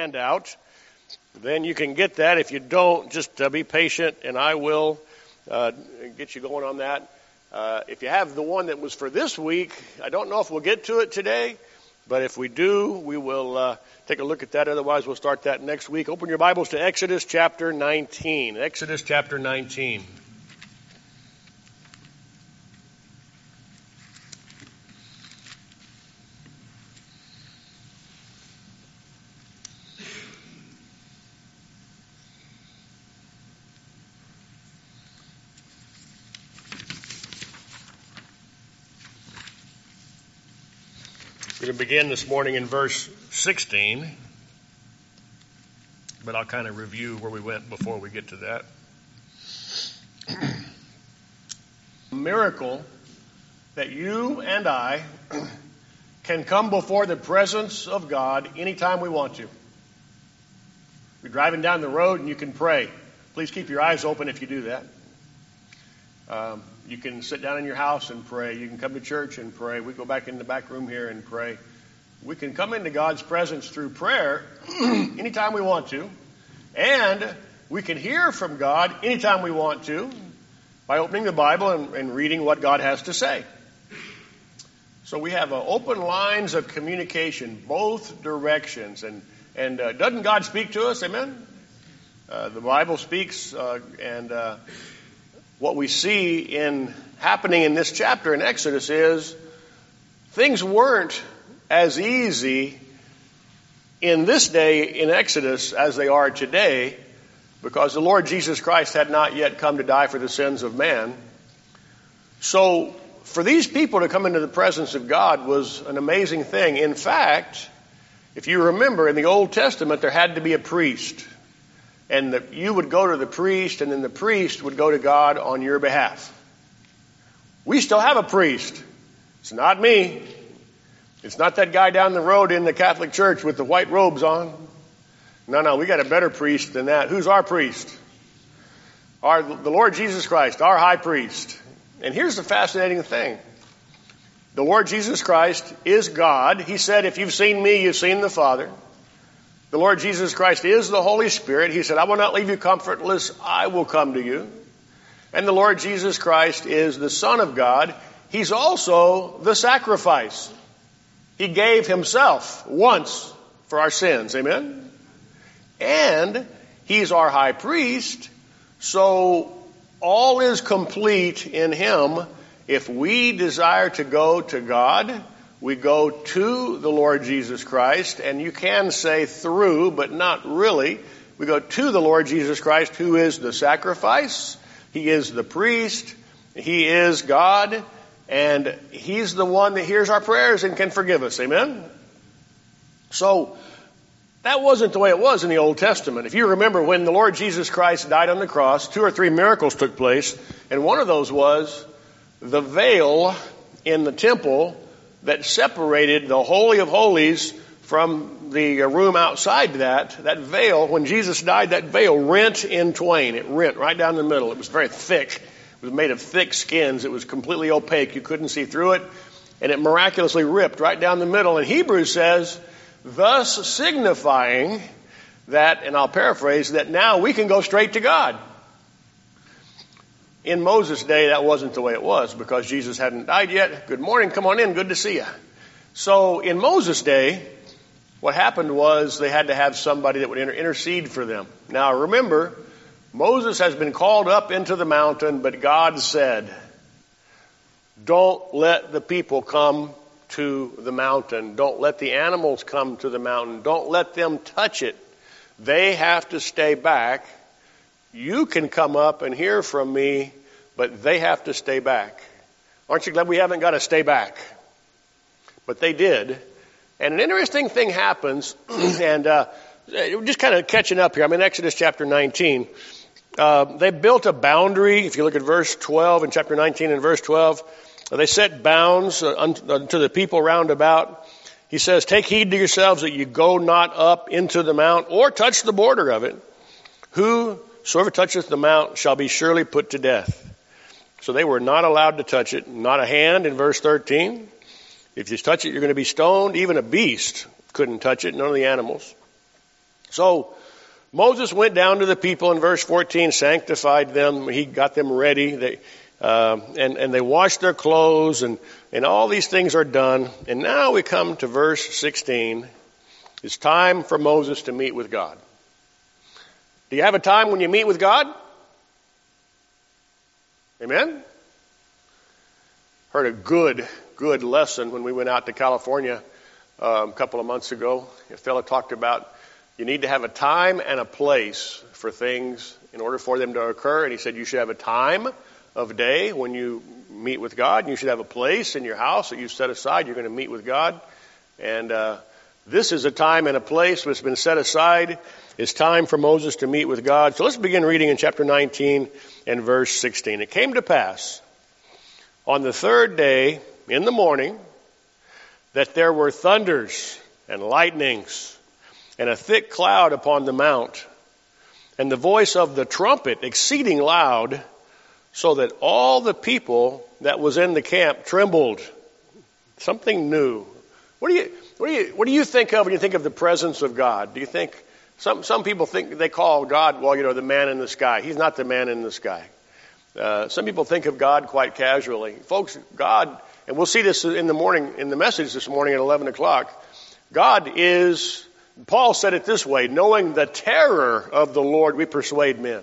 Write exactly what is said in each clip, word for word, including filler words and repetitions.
handout, then you can get that. If you don't, just uh, be patient, and I will uh, get you going on that. Uh, if you have the one that was for this week, I don't know if we'll get to it today, but if we do, we will uh, take a look at that. Otherwise, we'll start that next week. Open your Bibles to Exodus chapter nineteen. Exodus chapter nineteen. We're going to begin this morning in verse sixteen, but I'll kind of review where we went before we get to that. Miracle that you and I can come before the presence of God anytime we want to. You're driving down the road and you can pray. Please keep your eyes open if you do that. Um, you can sit down in your house and pray. You can come to church and pray. We go back in the back room here and pray. We can come into God's presence through prayer anytime we want to. And we can hear from God anytime we want to by opening the Bible and, and reading what God has to say. So we have uh, open lines of communication, both directions. And, and uh, doesn't God speak to us? Amen? Uh, the Bible speaks uh, and... Uh, What we see in happening in this chapter in Exodus is things weren't as easy in this day in Exodus as they are today, because the Lord Jesus Christ had not yet come to die for the sins of man. So for these people to come into the presence of God was an amazing thing. In fact, if you remember, in the Old Testament there had to be a priest. And the, you would go to the priest, and then the priest would go to God on your behalf. We still have a priest. It's not me. It's not that guy down the road in the Catholic Church with the white robes on. No, no, we got a better priest than that. Who's our priest? Our, the Lord Jesus Christ, our high priest. And here's the fascinating thing. The Lord Jesus Christ is God. He said, if you've seen me, you've seen the Father. The Lord Jesus Christ is the Holy Spirit. He said, I will not leave you comfortless. I will come to you. And the Lord Jesus Christ is the Son of God. He's also the sacrifice. He gave himself once for our sins. Amen? And he's our high priest. So all is complete in him. If we desire to go to God, we go to the Lord Jesus Christ, and you can say through, but not really. We go to the Lord Jesus Christ, who is the sacrifice. He is the priest. He is God, and he's the one that hears our prayers and can forgive us. Amen? So that wasn't the way it was in the Old Testament. If you remember, when the Lord Jesus Christ died on the cross, two or three miracles took place, and one of those was the veil in the temple that separated the Holy of Holies from the room outside that. That veil, when Jesus died, that veil rent in twain. It rent right down the middle. It was very thick. It was made of thick skins. It was completely opaque. You couldn't see through it. And it miraculously ripped right down the middle. And Hebrews says, thus signifying that, and I'll paraphrase, that now we can go straight to God. In Moses' day, that wasn't the way it was, because Jesus hadn't died yet. Good morning, come on in, good to see you. So in Moses' day, what happened was they had to have somebody that would inter- intercede for them. Now remember, Moses has been called up into the mountain, but God said, don't let the people come to the mountain. Don't let the animals come to the mountain. Don't let them touch it. They have to stay back. You can come up and hear from me, but they have to stay back. Aren't you glad we haven't got to stay back? But they did. And an interesting thing happens, and uh, just kind of catching up here. I'm in Exodus chapter nineteen. Uh, they built a boundary. If you look at verse twelve in chapter nineteen and verse twelve, they set bounds uh, unto the people round about. He says, take heed to yourselves that you go not up into the mount or touch the border of it. Whosoever toucheth the mount shall be surely put to death. So they were not allowed to touch it. Not a hand in verse thirteen. If you touch it, you're going to be stoned. Even a beast couldn't touch it, none of the animals. So Moses went down to the people in verse fourteen, sanctified them. He got them ready. They, uh, and, and they washed their clothes, and, and all these things are done. And now we come to verse sixteen. It's time for Moses to meet with God. Do you have a time when you meet with God? Amen? Heard a good, good lesson when we went out to California um, a couple of months ago. A fellow talked about you need to have a time and a place for things in order for them to occur. And he said you should have a time of day when you meet with God, and you should have a place in your house that you set aside. You're going to meet with God. And uh, this is a time and a place that's been set aside. It's time for Moses to meet with God. So let's begin reading in chapter nineteen and verse sixteen. It came to pass on the third day in the morning that there were thunders and lightnings and a thick cloud upon the mount, and the voice of the trumpet exceeding loud, so that all the people that was in the camp trembled. Something new. What do you what do you what do you think of when you think of the presence of God? Do you think some some people think they call God, well, you know, the man in the sky? He's not the man in the sky. Uh, some people think of God quite casually. Folks, God, and we'll see this in the morning, in the message this morning at eleven o'clock, God is, Paul said it this way, knowing the terror of the Lord we persuade men.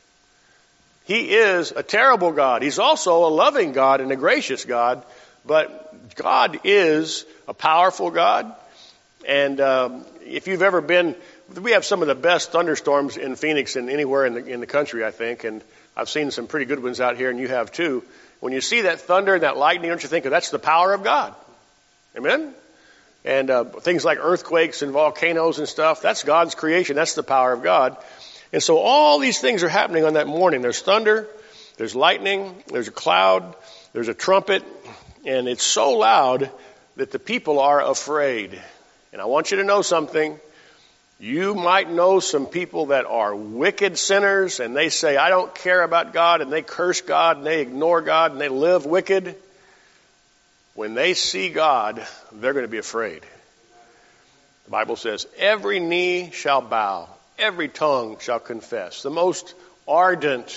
He is a terrible God. He's also a loving God and a gracious God, but God is a powerful God. And um, if you've ever been, we have some of the best thunderstorms in Phoenix and anywhere in the, in the country, I think, and I've seen some pretty good ones out here, and you have too. When you see that thunder and that lightning, don't you think, oh, that's the power of God? Amen? And uh, things like earthquakes and volcanoes and stuff, that's God's creation. That's the power of God. And so all these things are happening on that morning. There's thunder, there's lightning, there's a cloud, there's a trumpet, and it's so loud that the people are afraid. And I want you to know something. You might know some people that are wicked sinners, and they say, I don't care about God, and they curse God, and they ignore God, and they live wicked. When they see God, they're going to be afraid. The Bible says, every knee shall bow, every tongue shall confess. The most ardent,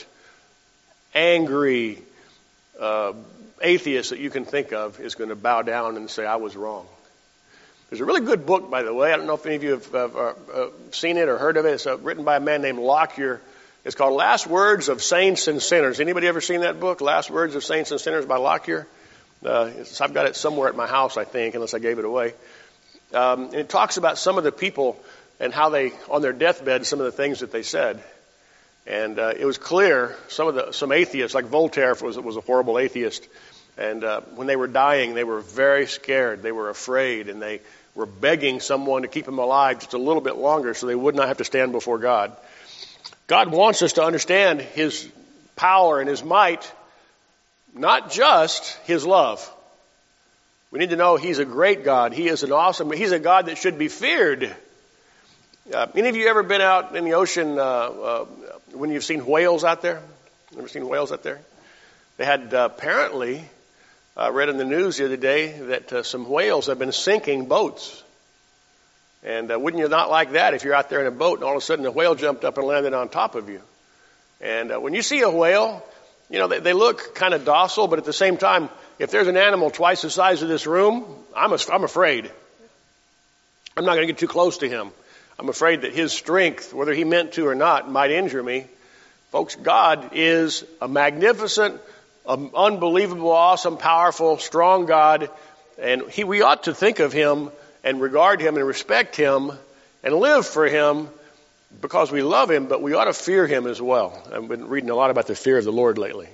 angry uh, atheist that you can think of is going to bow down and say, I was wrong. There's a really good book, by the way. I don't know if any of you have uh, uh, seen it or heard of it. It's uh, written by a man named Lockyer. It's called Last Words of Saints and Sinners. Anybody ever seen that book, Last Words of Saints and Sinners by Lockyer? Uh, I've got it somewhere at my house, I think, unless I gave it away. Um, and it talks about some of the people and how they, on their deathbed, some of the things that they said. And uh, it was clear, some of the some atheists, like Voltaire was, was a horrible atheist, and uh, when they were dying, they were very scared. They were afraid, and they were begging someone to keep them alive just a little bit longer so they would not have to stand before God. God wants us to understand His power and His might, not just His love. We need to know He's a great God. He is an awesome, He's a God that should be feared. Uh, any of you ever been out in the ocean uh, uh, when you've seen whales out there? Ever seen whales out there? They had uh, apparently... I uh, read in the news the other day that uh, some whales have been sinking boats. And uh, wouldn't you not like that if you're out there in a boat and all of a sudden a whale jumped up and landed on top of you? And uh, when you see a whale, you know, they, they look kind of docile, but at the same time, if there's an animal twice the size of this room, I'm, a, I'm afraid. I'm not going to get too close to him. I'm afraid that his strength, whether he meant to or not, might injure me. Folks, God is a magnificent, an unbelievable, awesome, powerful, strong God, and he, we ought to think of Him and regard Him and respect Him and live for Him because we love Him, but we ought to fear Him as well. I've been reading a lot about the fear of the Lord lately.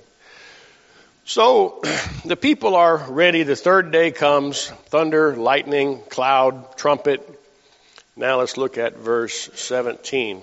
So the people are ready. The third day comes, thunder, lightning, cloud, trumpet. Now let's look at verse seventeen.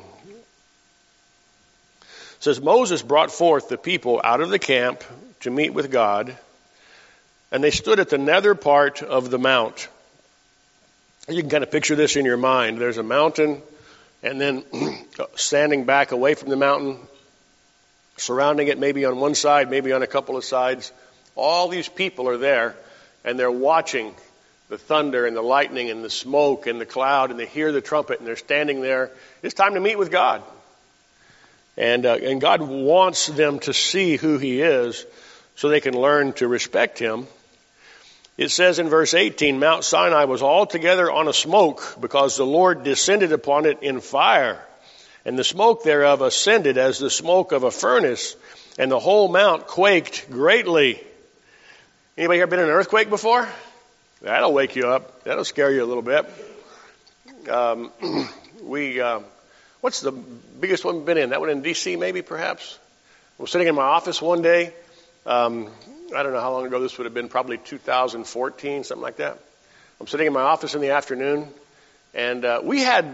It says, Moses brought forth the people out of the camp to meet with God, and they stood at the nether part of the mount. You can kind of picture this in your mind. There's a mountain, and then standing back away from the mountain, surrounding it maybe on one side, maybe on a couple of sides. All these people are there, and they're watching the thunder and the lightning and the smoke and the cloud, and they hear the trumpet, and they're standing there. It's time to meet with God. And, uh, and God wants them to see who he is so they can learn to respect him. It says in verse eighteen, Mount Sinai was altogether on a smoke because the Lord descended upon it in fire. And the smoke thereof ascended as the smoke of a furnace, and the whole mount quaked greatly. Anybody here been in an earthquake before? That'll wake you up. That'll scare you a little bit. Um, we, uh, what's the biggest one we've been in? That one in D C maybe, perhaps? I was sitting in my office one day. Um, I don't know how long ago this would have been, probably two thousand fourteen, something like that. I'm sitting in my office in the afternoon, and uh, we had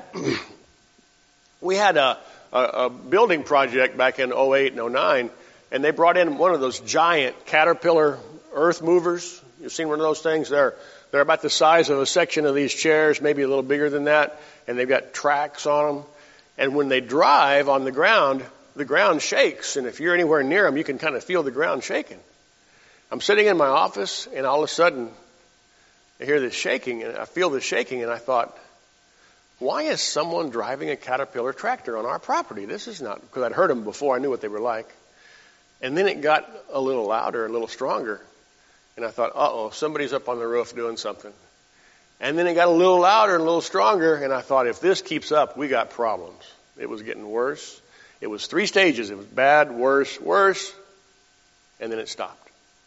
we had a, a, a building project back in oh eight and oh nine, and they brought in one of those giant Caterpillar earth movers. You've seen one of those things? They're they're about the size of a section of these chairs, maybe a little bigger than that, and they've got tracks on them. And when they drive on the ground, the ground shakes, and if you're anywhere near them, you can kind of feel the ground shaking. I'm sitting in my office, and all of a sudden, I hear this shaking, and I feel this shaking, and I thought, why is someone driving a Caterpillar tractor on our property? This is not, because I'd heard them before, I knew what they were like. And then it got a little louder, a little stronger, and I thought, uh-oh, somebody's up on the roof doing something. And then it got a little louder and a little stronger, and I thought, if this keeps up, we got problems. It was getting worse. It was three stages. It was bad, worse, worse, and then it stopped.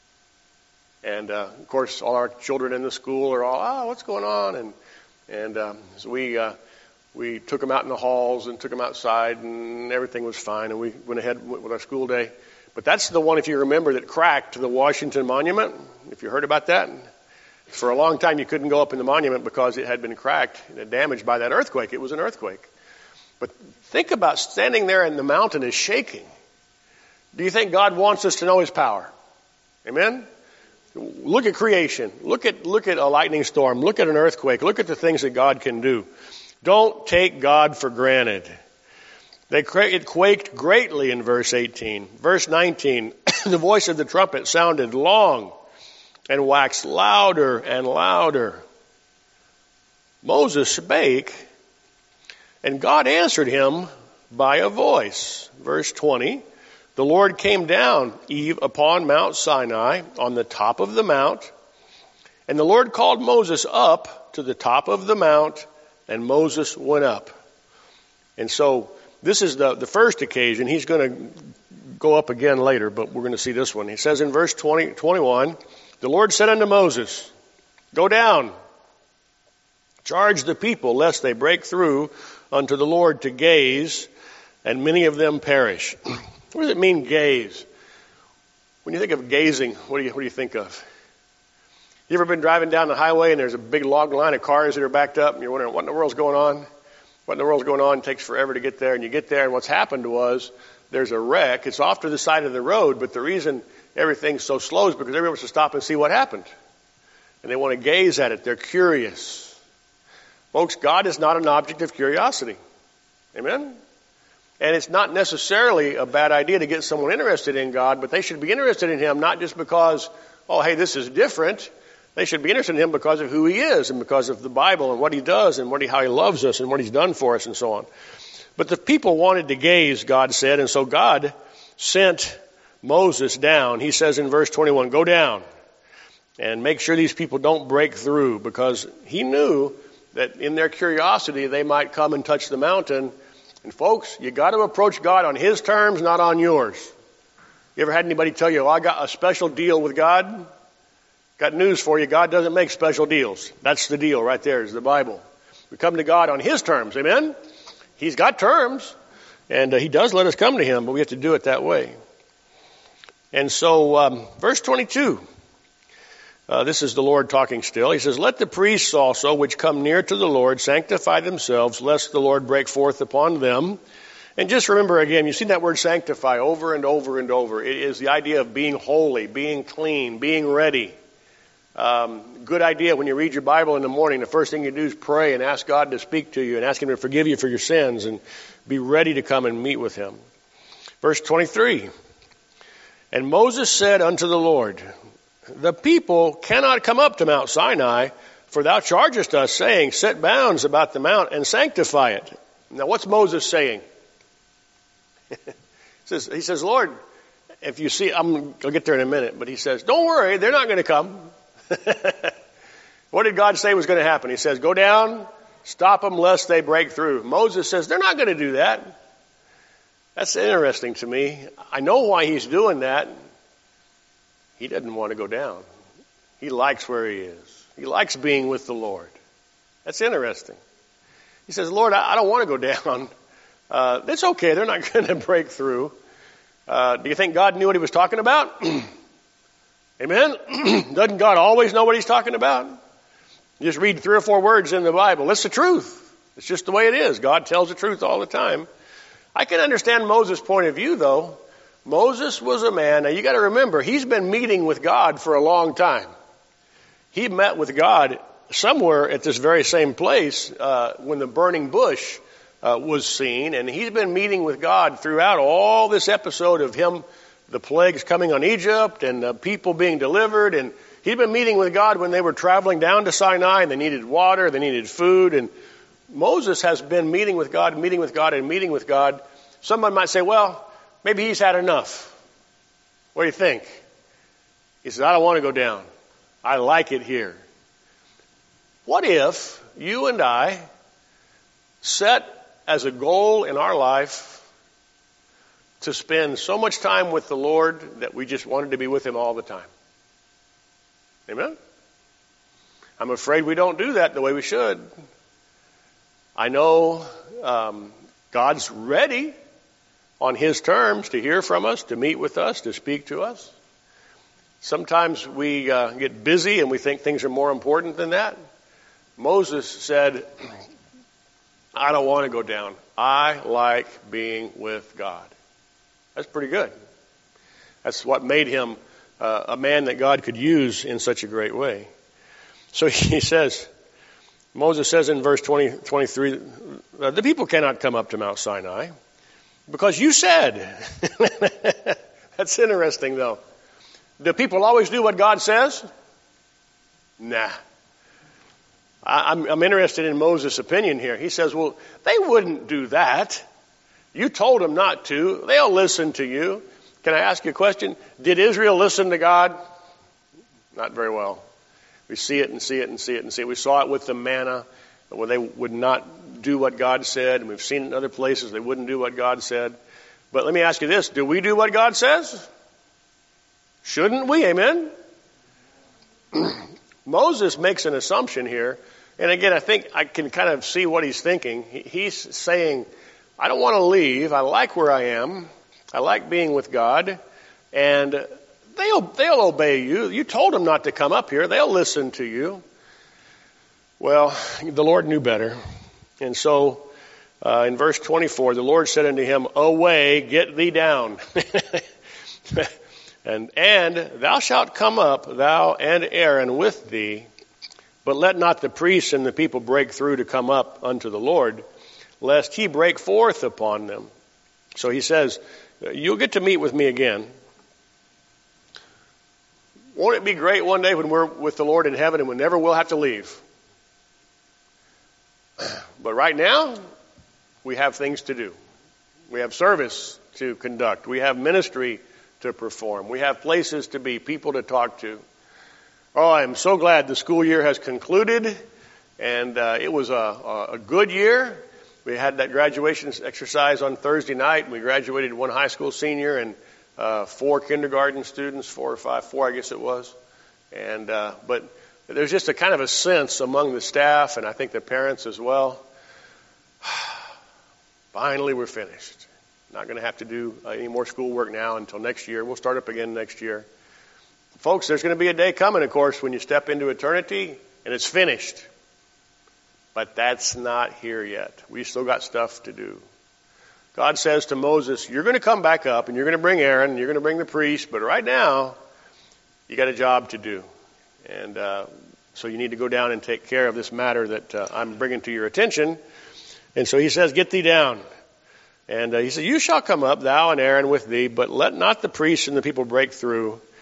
And, uh, of course, all our children in the school are all, oh, what's going on? And and um, so we uh, we took them out in the halls and took them outside, and everything was fine, and we went ahead with our school day. But that's the one, if you remember, that cracked the Washington Monument. If you heard about that. For a long time, you couldn't go up in the monument because it had been cracked and damaged by that earthquake. It was an earthquake. But think about standing there and the mountain is shaking. Do you think God wants us to know his power? Amen? Look at creation. Look at look at a lightning storm. Look at an earthquake. Look at the things that God can do. Don't take God for granted. They, it quaked greatly in verse eighteen. Verse nineteen, the voice of the trumpet sounded long and waxed louder and louder. Moses spake, and God answered him by a voice. Verse twenty, the Lord came down Eve upon Mount Sinai on the top of the mount, and the Lord called Moses up to the top of the mount, and Moses went up. And so this is the, the first occasion. He's going to go up again later, but we're going to see this one. He says in verse twenty, twenty-one, the Lord said unto Moses, go down, charge the people, lest they break through unto the Lord to gaze, and many of them perish. What does it mean, gaze? When you think of gazing, what do you, what do you think of? You ever been driving down the highway and there's a big long line of cars that are backed up, and you're wondering what in the world's going on? What in the world's going on? It takes forever to get there, and you get there, and what's happened was there's a wreck. It's off to the side of the road, but the reason everything's so slow is because everyone wants to stop and see what happened. And they want to gaze at it. They're curious. Folks, God is not an object of curiosity. Amen? And it's not necessarily a bad idea to get someone interested in God, but they should be interested in him not just because, oh, hey, this is different. They should be interested in him because of who he is and because of the Bible and what he does and what he, how he loves us and what he's done for us and so on. But the people wanted to gaze, God said, and so God sent Moses down. He says in verse twenty-one, go down and make sure these people don't break through, because he knew that in their curiosity they might come and touch the mountain. And folks, you got to approach God on his terms, not on yours. You ever had anybody tell you, oh, I got a special deal with God? Got news for you. God doesn't make special deals. That's the deal right there, is the Bible. We come to God on his terms. Amen? He's got terms, and uh, he does let us come to him, but we have to do it that way. And so, um, verse twenty-two, uh, this is the Lord talking still. He says, let the priests also, which come near to the Lord, sanctify themselves, lest the Lord break forth upon them. And just remember again, you've seen that word sanctify over and over and over. It is the idea of being holy, being clean, being ready. Um, good idea when you read your Bible in the morning, the first thing you do is pray and ask God to speak to you and ask him to forgive you for your sins and be ready to come and meet with him. Verse twenty-three, and Moses said unto the Lord, the people cannot come up to Mount Sinai, For thou chargest us, saying, set bounds about the mount and sanctify it. Now, what's Moses saying? he says, he says, Lord, if you see, I'm, I'll get there in a minute, but he says, don't worry, they're not going to come. What did God say was going to happen? He says, go down, stop them lest they break through. Moses says, they're not going to do that. That's interesting to me. I know why he's doing that. He doesn't want to go down. He likes where he is. He likes being with the Lord. That's interesting. He says, Lord, I don't want to go down. Uh, it's okay. They're not going to break through. Uh, do you think God knew what he was talking about? Amen? Doesn't God always know what he's talking about? You just read three or four words in the Bible. It's the truth. It's just the way it is. God tells the truth all the time. I can understand Moses' point of view, though. Moses was a man. Now, you got to remember, he's been meeting with God for a long time. He met with God somewhere at this very same place uh, when the burning bush uh, was seen, and he's been meeting with God throughout all this episode of him, the plagues coming on Egypt and uh, people being delivered, and he'd been meeting with God when they were traveling down to Sinai, and they needed water, they needed food, and Moses has been meeting with God, meeting with God, and meeting with God. Someone might say, well, maybe he's had enough. What do you think? He says, I don't want to go down. I like it here. What if you and I set as a goal in our life to spend so much time with the Lord that we just wanted to be with him all the time? Amen? I'm afraid we don't do that the way we should. I know um, God's ready on his terms to hear from us, to meet with us, to speak to us. Sometimes we uh, get busy and we think things are more important than that. Moses said, I don't want to go down. I like being with God. That's pretty good. That's what made him uh, a man that God could use in such a great way. So he says, Moses says in verse twenty, twenty-three, the people cannot come up to Mount Sinai because you said. That's interesting, though. Do people always do what God says? Nah. I, I'm, I'm interested in Moses' opinion here. He says, well, they wouldn't do that. You told them not to. They'll listen to you. Can I ask you a question? Did Israel listen to God? Not very well. We see it and see it and see it and see it. We saw it with the manna, where they would not do what God said. And we've seen it in other places. They wouldn't do what God said. But let me ask you this. Do we do what God says? Shouldn't we? Amen? Moses makes an assumption here. And again, I think I can kind of see what he's thinking. He's saying, I don't want to leave. I like where I am. I like being with God. And they'll, they'll obey you. You told them not to come up here. They'll listen to you. Well, the Lord knew better. And so uh, in verse twenty-four, the Lord said unto him, away, get thee down. And, and thou shalt come up, thou and Aaron with thee, but let not the priests and the people break through to come up unto the Lord, lest he break forth upon them. So he says, you'll get to meet with me again. Won't it be great one day when we're with the Lord in heaven and we never will have to leave? But right now, we have things to do. We have service to conduct. We have ministry to perform. We have places to be, people to talk to. Oh, I'm so glad the school year has concluded, and uh, it was a, a good year. We had that graduation exercise on Thursday night, and we graduated one high school senior and uh, four kindergarten students, four or five, four I guess it was. And uh, but there's just a kind of a sense among the staff, and I think the parents as well. Finally, we're finished. Not going to have to do uh, any more schoolwork now until next year. We'll start up again next year. Folks, there's going to be a day coming, of course, when you step into eternity and it's finished. But that's not here yet. We still got stuff to do. God says to Moses, you're going to come back up and you're going to bring Aaron and you're going to bring the priest. But right now, you got a job to do. And uh, so you need to go down and take care of this matter that uh, I'm bringing to your attention. And so he says, get thee down. And uh, he said, you shall come up, thou and Aaron with thee, but let not the priests and the people break through.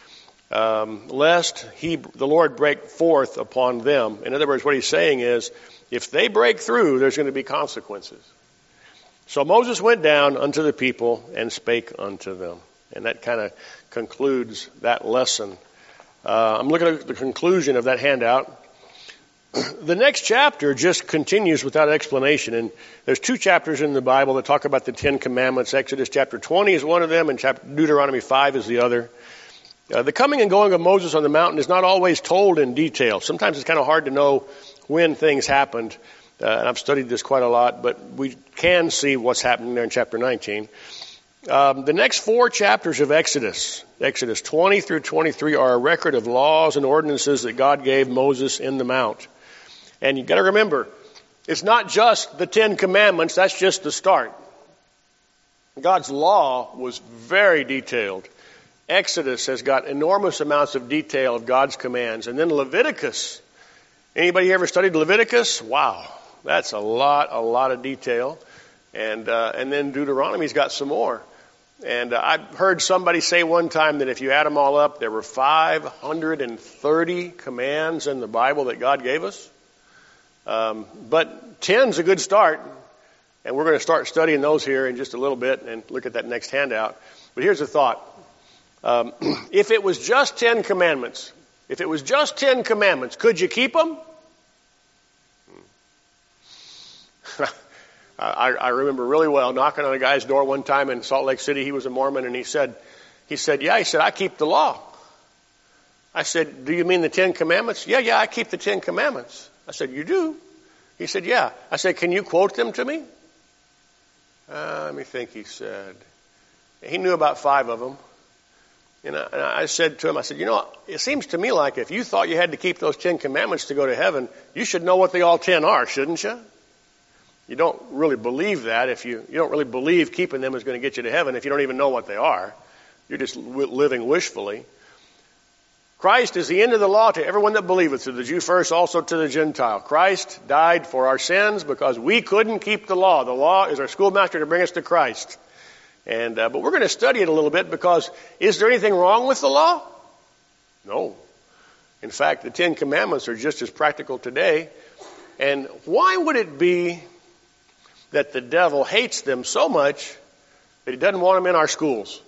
um, lest he, the Lord break forth upon them. In other words, what he's saying is, if they break through, there's going to be consequences. So Moses went down unto the people and spake unto them. And that kind of concludes that lesson. Uh, I'm looking at the conclusion of that handout. The next chapter just continues without explanation. And there's two chapters in the Bible that talk about the Ten Commandments. Exodus chapter twenty is one of them, and chapter Deuteronomy five is the other. Uh, the coming and going of Moses on the mountain is not always told in detail. Sometimes it's kind of hard to know when things happened. Uh, and I've studied this quite a lot, but we can see what's happening there in chapter nineteen. Um, the next four chapters of Exodus, Exodus twenty through twenty-three, are a record of laws and ordinances that God gave Moses in the mount. And you've got to remember, it's not just the Ten Commandments, that's just the start. God's law was very detailed. Exodus has got enormous amounts of detail of God's commands. And then Leviticus. Anybody ever studied Leviticus? Wow, that's a lot, a lot of detail. And uh, and then Deuteronomy's got some more. And uh, I heard somebody say one time that if you add them all up, there were five hundred thirty commands in the Bible that God gave us. Um, but ten's a good start. And we're going to start studying those here in just a little bit and look at that next handout. But here's the thought. Um, if it was just ten commandments, if it was just ten commandments, could you keep them? I, I remember really well knocking on a guy's door one time in Salt Lake City. He was a Mormon, and he said, he said, yeah, he said, I keep the law. I said, do you mean the Ten Commandments? Yeah, yeah, I keep the Ten Commandments. I said, you do? He said, yeah. I said, can you quote them to me? Uh, let me think, he said. He knew about five of them. And I, and I said to him, I said, you know, it seems to me like if you thought you had to keep those Ten Commandments to go to heaven, you should know what they all ten are, shouldn't you? You don't really believe that. If you, you don't really believe keeping them is going to get you to heaven if you don't even know what they are. You're just w- living wishfully. Christ is the end of the law to everyone that believeth, to the Jew first, also to the Gentile. Christ died for our sins because we couldn't keep the law. The law is our schoolmaster to bring us to Christ. And uh, but we're going to study it a little bit because is there anything wrong with the law? No. In fact, the Ten Commandments are just as practical today. And why would it be that the devil hates them so much that he doesn't want them in our schools?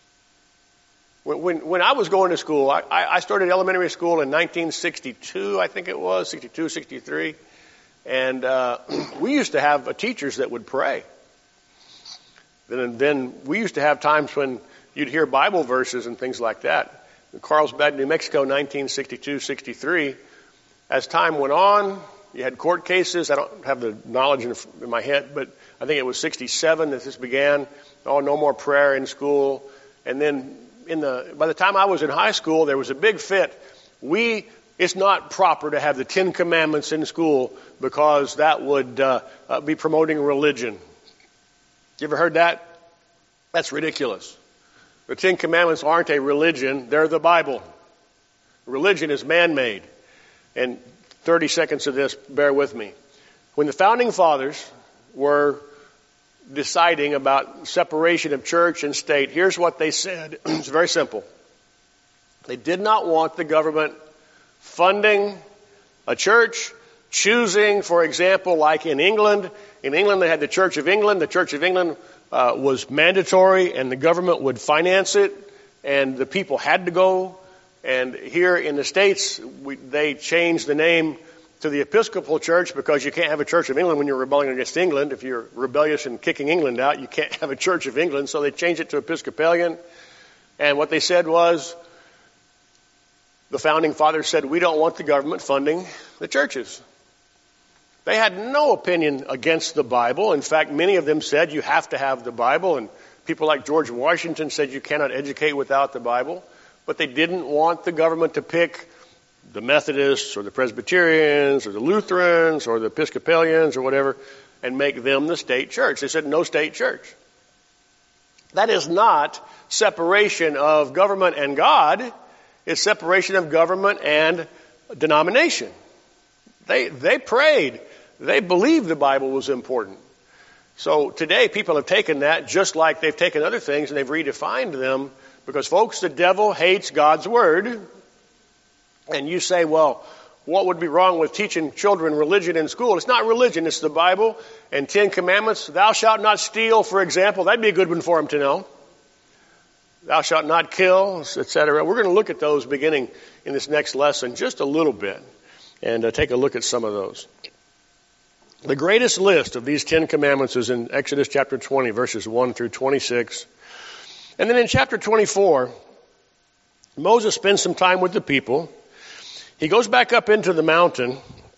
When, when, when I was going to school, I, I started elementary school in nineteen sixty-two, I think it was, sixty-two, sixty-three. And uh, we used to have uh, teachers that would pray. Then, then we used to have times when you'd hear Bible verses and things like that. In Carlsbad, New Mexico, nineteen sixty-two, sixty-three. As time went on, you had court cases. I don't have the knowledge in, in my head, but I think it was sixty-seven that this began. Oh, no more prayer in school. And then in the by the time I was in high school, there was a big fit. We it's not proper to have the Ten Commandments in school because that would uh, uh, be promoting religion. You ever heard that? That's ridiculous. The Ten Commandments aren't a religion. They're the Bible. Religion is man-made. And thirty seconds of this, bear with me. When the founding fathers were deciding about separation of church and state, here's what they said. It's very simple. They did not want the government funding a church, choosing, for example, like in England. In England, they had the Church of England. The Church of England uh, was mandatory, and the government would finance it, and the people had to go. And here in the States, we, they changed the name to the Episcopal Church because you can't have a Church of England when you're rebelling against England. If you're rebellious and kicking England out, you can't have a Church of England. So they changed it to Episcopalian. And what they said was, the founding fathers said, we don't want the government funding the churches. They had no opinion against the Bible. In fact, many of them said you have to have the Bible. And people like George Washington said you cannot educate without the Bible. But they didn't want the government to pick the Methodists or the Presbyterians or the Lutherans or the Episcopalians or whatever and make them the state church. They said no state church. That is not separation of government and God. It's separation of government and denomination. They they prayed. They believed the Bible was important. So today people have taken that just like they've taken other things and they've redefined them Because, folks, the devil hates God's Word. And you say, well, what would be wrong with teaching children religion in school? It's not religion, it's the Bible and Ten Commandments. Thou shalt not steal, for example. That'd be a good one for them to know. Thou shalt not kill, et cetera. We're going to look at those beginning in this next lesson just a little bit and uh, take a look at some of those. The greatest list of these Ten Commandments is in Exodus chapter twenty, verses one through twenty-six. And then in chapter twenty-four, Moses spends some time with the people. He goes back up into the mountain,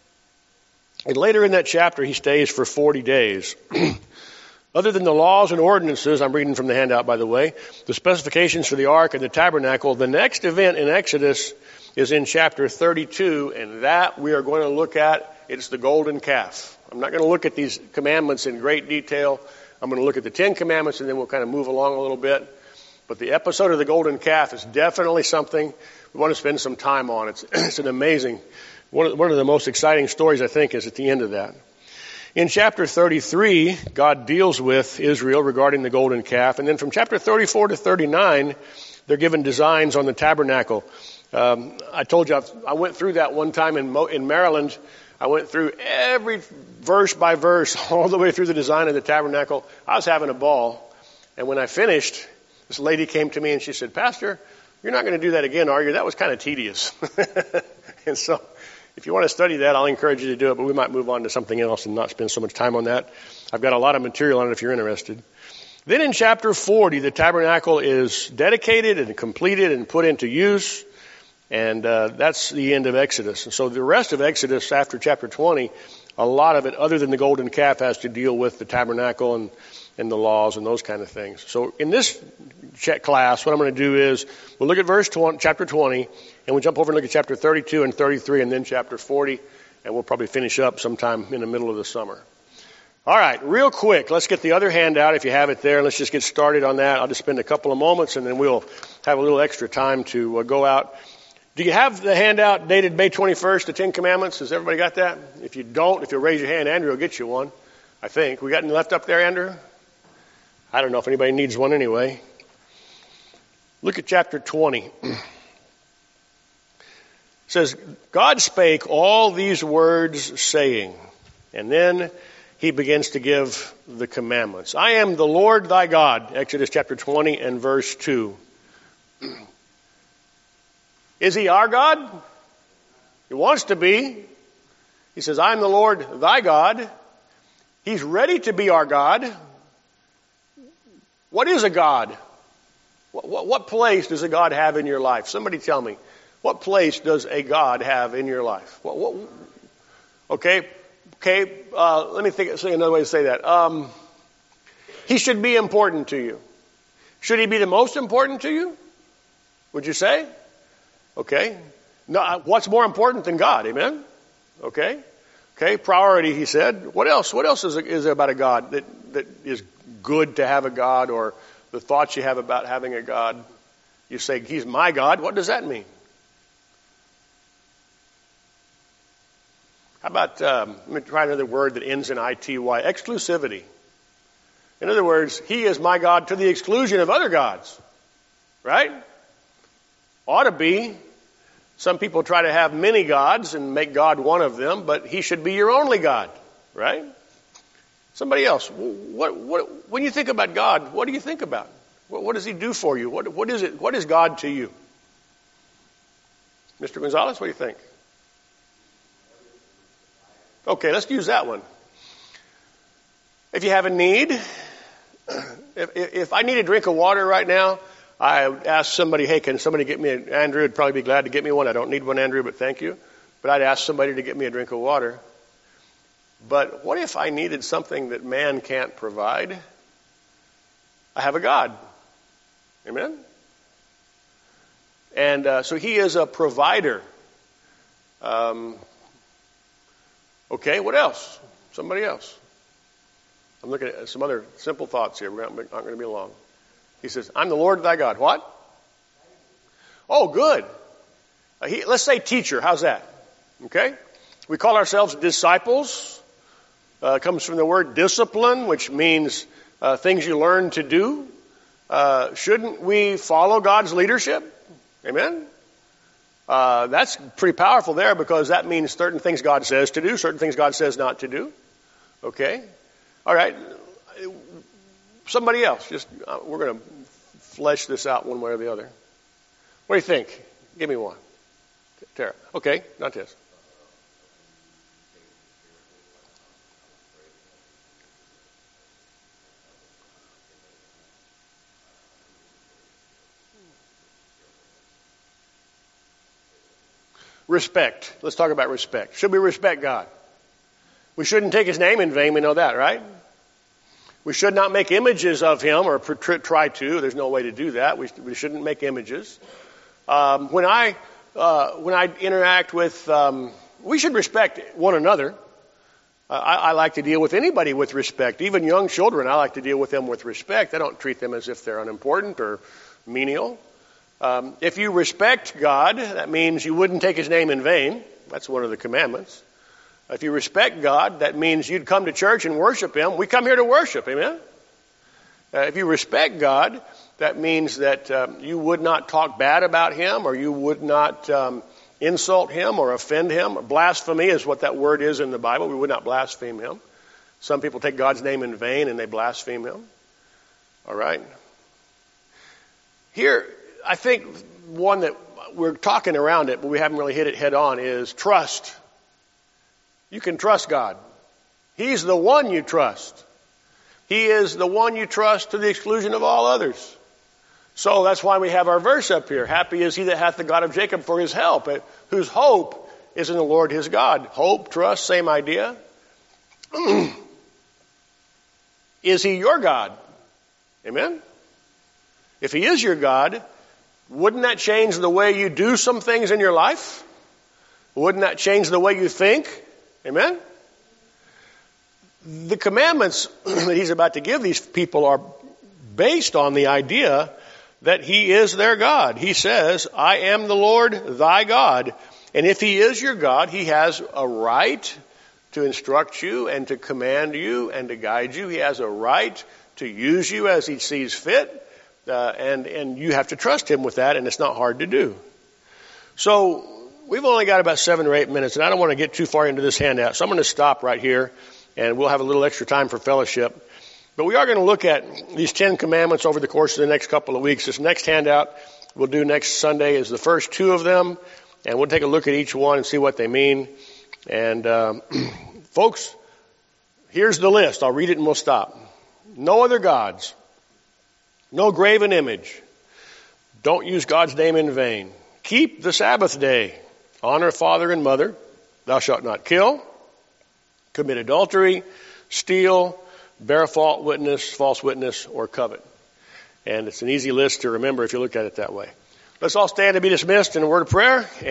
and later in that chapter he stays for forty days. Other than the laws and ordinances, I'm reading from the handout, by the way, the specifications for the ark and the tabernacle, the next event in Exodus is in chapter thirty-two, and that we are going to look at. It's the golden calf. I'm not going to look at these commandments in great detail. I'm going to look at the Ten Commandments, and then we'll kind of move along a little bit. But the episode of the golden calf is definitely something we want to spend some time on. It's, it's an amazing, one of, one of the most exciting stories, I think, is at the end of that. In chapter thirty-three, God deals with Israel regarding the golden calf. And then from chapter thirty-four to thirty-nine, they're given designs on the tabernacle. Um, I told you I've, I went through that one time in, Mo, in Maryland. I went through every verse by verse all the way through the design of the tabernacle. I was having a ball. And when I finished, this lady came to me and she said, Pastor, you're not going to do that again, are you? That was kind of tedious. And so if you want to study that, I'll encourage you to do it, but we might move on to something else and not spend so much time on that. I've got a lot of material on it if you're interested. Then in chapter forty, the tabernacle is dedicated and completed and put into use. And uh, that's the end of Exodus. And so the rest of Exodus after chapter twenty, a lot of it, other than the golden calf, has to deal with the tabernacle and, and the laws and those kind of things. So in this class, what I'm going to do is we'll look at verse twenty, chapter twenty, and we'll jump over and look at chapter thirty-two and thirty-three, and then chapter forty, and we'll probably finish up sometime in the middle of the summer. All right, real quick, let's get the other handout if you have it there. Let's just get started on that. I'll just spend a couple of moments, and then we'll have a little extra time to uh, go out. Do you have the handout dated May twenty-first, the Ten Commandments? Has everybody got that? If you don't, if you'll raise your hand, Andrew will get you one, I think. We got any left up there, Andrew? I don't know if anybody needs one anyway. Look at chapter twenty. It says, God spake all these words saying, and then he begins to give the commandments. I am the Lord thy God, Exodus chapter twenty and verse two. Is he our God? He wants to be. He says, I am the Lord thy God. He's ready to be our God. What is a God? What, what, what place does a God have in your life? Somebody tell me. What place does a God have in your life? What, what, okay, okay. Uh, let me think. Say another way to say that. Um, he should be important to you. Should he be the most important to you? Would you say? Okay. No, what's more important than God? Amen? Okay. Okay. Priority, he said. What else? What else is, is there about a God that, that is good to have a God, or the thoughts you have about having a God? You say, he's my God. What does that mean? How about, um, let me try another word that ends in I T Y, exclusivity. In other words, he is my God to the exclusion of other gods. Right? Ought to be. Some people try to have many gods and make God one of them, but he should be your only God, right? Somebody else. What, what, when you think about God, what do you think about? What, what does he do for you? What, what is it? What is God to you? Mister Gonzalez, what do you think? Okay, let's use that one. If you have a need, if, if I need a drink of water right now, I ask somebody, hey, can somebody get me an Andrew? Would probably be glad to get me one. I don't need one, Andrew, but thank you. But I'd ask somebody to get me a drink of water. But what if I needed something that man can't provide? I have a God. Amen? And uh, so he is a provider. Um, okay, what else? Somebody else. I'm looking at some other simple thoughts here. We're not going to be long. He says, I'm the Lord thy God. What? Oh, good. Uh, he, let's say teacher. How's that? Okay. We call ourselves disciples. Uh, it comes from the word discipline, which means uh, things you learn to do. Uh, shouldn't we follow God's leadership? Amen? Uh, that's pretty powerful there, because that means certain things God says to do, certain things God says not to do. Okay? All right. Somebody else. Just uh, we're going to flesh this out one way or the other. What do you think? Give me one. Tara. Okay, not this. Respect. Let's talk about respect. Should we respect God? We shouldn't take his name in vain. We know that, right? We should not make images of him, or try to. There's no way to do that. We, we shouldn't make images. Um, when I uh, when I interact with, um, we should respect one another. Uh, I, I like to deal with anybody with respect. Even young children, I like to deal with them with respect. I don't treat them as if they're unimportant or menial. Um, if you respect God, that means you wouldn't take his name in vain. That's one of the commandments. If you respect God, that means you'd come to church and worship him. We come here to worship, amen? Uh, if you respect God, that means that um, you would not talk bad about him, or you would not um, insult him or offend him. Blasphemy is what that word is in the Bible. We would not blaspheme him. Some people take God's name in vain and they blaspheme him. All right. Here, I think one that we're talking around it, but we haven't really hit it head on, is trust. You can trust God. He's the one you trust. He is the one you trust to the exclusion of all others. So that's why we have our verse up here. Happy is he that hath the God of Jacob for his help, whose hope is in the Lord his God. Hope, trust, same idea. Is he your God? Amen? If he is your God, wouldn't that change the way you do some things in your life? Wouldn't that change the way you think? Amen? The commandments that he's about to give these people are based on the idea that he is their God. He says, I am the Lord thy God. And if he is your God, he has a right to instruct you and to command you and to guide you. He has a right to use you as he sees fit. Uh, and, and you have to trust him with that, and it's not hard to do. So we've only got about seven or eight minutes, and I don't want to get too far into this handout. So I'm going to stop right here, and we'll have a little extra time for fellowship. But we are going to look at these Ten Commandments over the course of the next couple of weeks. This next handout we'll do next Sunday is the first two of them, and we'll take a look at each one and see what they mean. And um, folks, here's the list. I'll read it and we'll stop. No other gods. No graven image. Don't use God's name in vain. Keep the Sabbath day. Honor father and mother. Thou shalt not kill. Commit adultery. Steal. Bear false witness, false witness, or covet. And it's an easy list to remember if you look at it that way. Let's all stand and be dismissed in a word of prayer.